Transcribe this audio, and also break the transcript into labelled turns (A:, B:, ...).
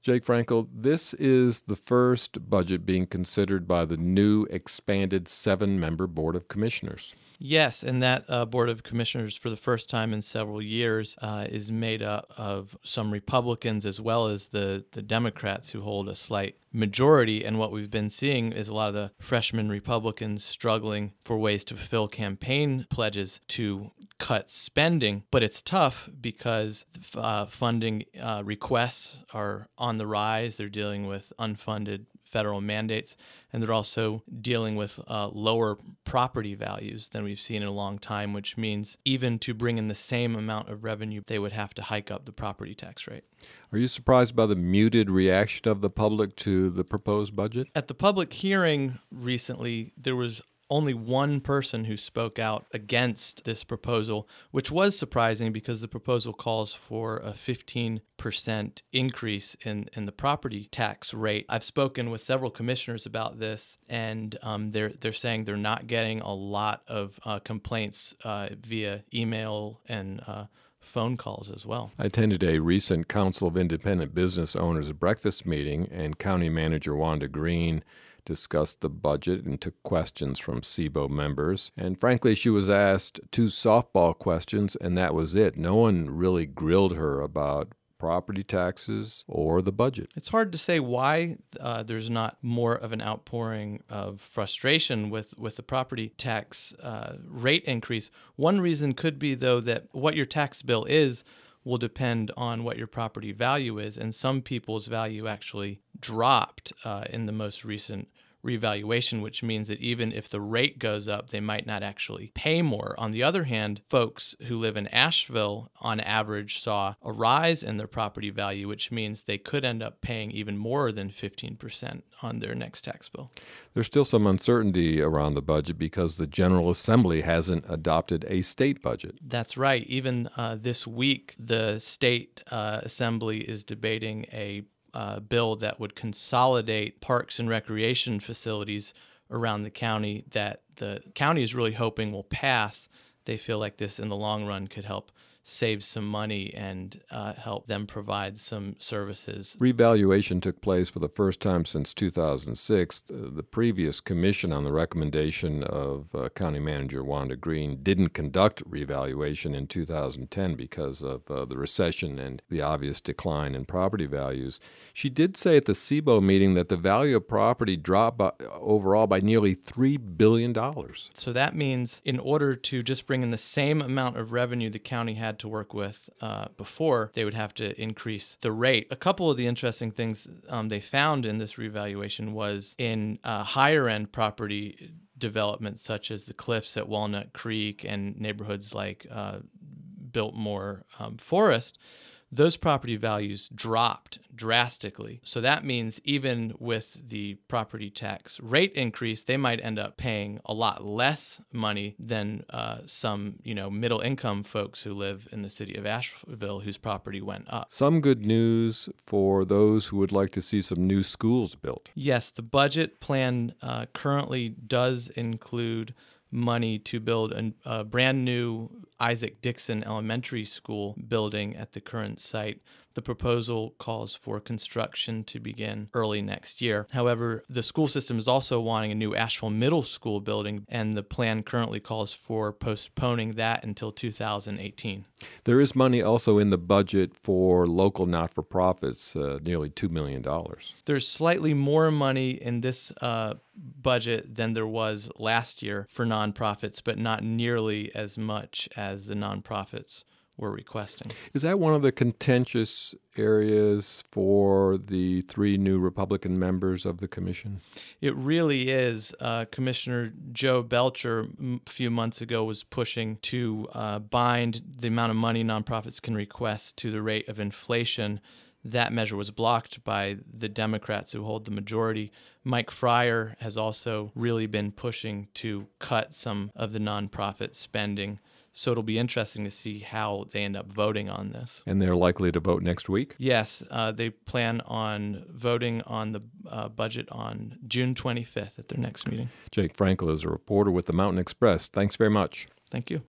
A: Jake Frankel, this is the first budget being considered by the new expanded 7-member Board of Commissioners.
B: Yes, and that Board of Commissioners, for the first time in several years, is made up of some Republicans as well as the Democrats, who hold a slight majority. And what we've been seeing is a lot of the freshman Republicans struggling for ways to fulfill campaign pledges to cut spending. But it's tough because funding requests are on the rise. They're dealing with unfunded federal mandates, and they're also dealing with lower property values than we've seen in a long time, which means even to bring in the same amount of revenue, they would have to hike up the property tax rate.
A: Are you surprised by the muted reaction of the public to the proposed budget?
B: At the public hearing recently, there was only one person who spoke out against this proposal, which was surprising because the proposal calls for a 15% increase in the property tax rate. I've spoken with several commissioners about this, and they're saying they're not getting a lot of complaints via email and phone calls as well.
A: I attended a recent Council of Independent Business Owners breakfast meeting, and County Manager Wanda Green discussed the budget and took questions from SIBO members. And frankly, she was asked 2 softball questions, and that was it. No one really grilled her about property taxes or the budget.
B: It's hard to say why there's not more of an outpouring of frustration with the property tax rate increase. One reason could be, though, that what your tax bill is will depend on what your property value is, and some people's value actually dropped in the most recent revaluation, which means that even if the rate goes up, they might not actually pay more. On the other hand, folks who live in Asheville on average saw a rise in their property value, which means they could end up paying even more than 15% on their next tax bill.
A: There's still some uncertainty around the budget because the General Assembly hasn't adopted a state budget.
B: That's right. Even this week, the state assembly is debating a bill that would consolidate parks and recreation facilities around the county that the county is really hoping will pass. They feel like this in the long run could help save some money and help them provide some services.
A: Revaluation took place for the first time since 2006. The previous commission, on the recommendation of County Manager Wanda Green, didn't conduct revaluation in 2010 because of the recession and the obvious decline in property values. She did say at the SIBO meeting that the value of property dropped overall by nearly $3 billion.
B: So that means in order to just bring in the same amount of revenue the county had to work with before, they would have to increase the rate. A couple of the interesting things they found in this revaluation was in higher end property development, such as the cliffs at Walnut Creek and neighborhoods like Biltmore Forest. Those property values dropped drastically. So that means even with the property tax rate increase, they might end up paying a lot less money than some, middle income folks who live in the city of Asheville whose property went up.
A: Some good news for those who would like to see some new schools built.
B: Yes, the budget plan currently does include money to build a brand new Isaac Dixon Elementary School building at the current site. The proposal calls for construction to begin early next year. However, the school system is also wanting a new Asheville Middle School building, and the plan currently calls for postponing that until 2018.
A: There is money also in the budget for local not-for-profits, nearly $2 million.
B: There's slightly more money in this budget than there was last year for nonprofits, but not nearly as much as the nonprofits were requesting.
A: Is that one of the contentious areas for the 3 new Republican members of the commission?
B: It really is. Commissioner Joe Belcher a few months ago was pushing to bind the amount of money nonprofits can request to the rate of inflation. That measure was blocked by the Democrats who hold the majority. Mike Fryer has also really been pushing to cut some of the nonprofit spending. So it'll be interesting to see how they end up voting on this.
A: And they're likely to vote next week?
B: Yes, they plan on voting on the budget on June 25th at their next meeting.
A: Jake Frankel is a reporter with the Mountain Express. Thanks very much.
B: Thank you.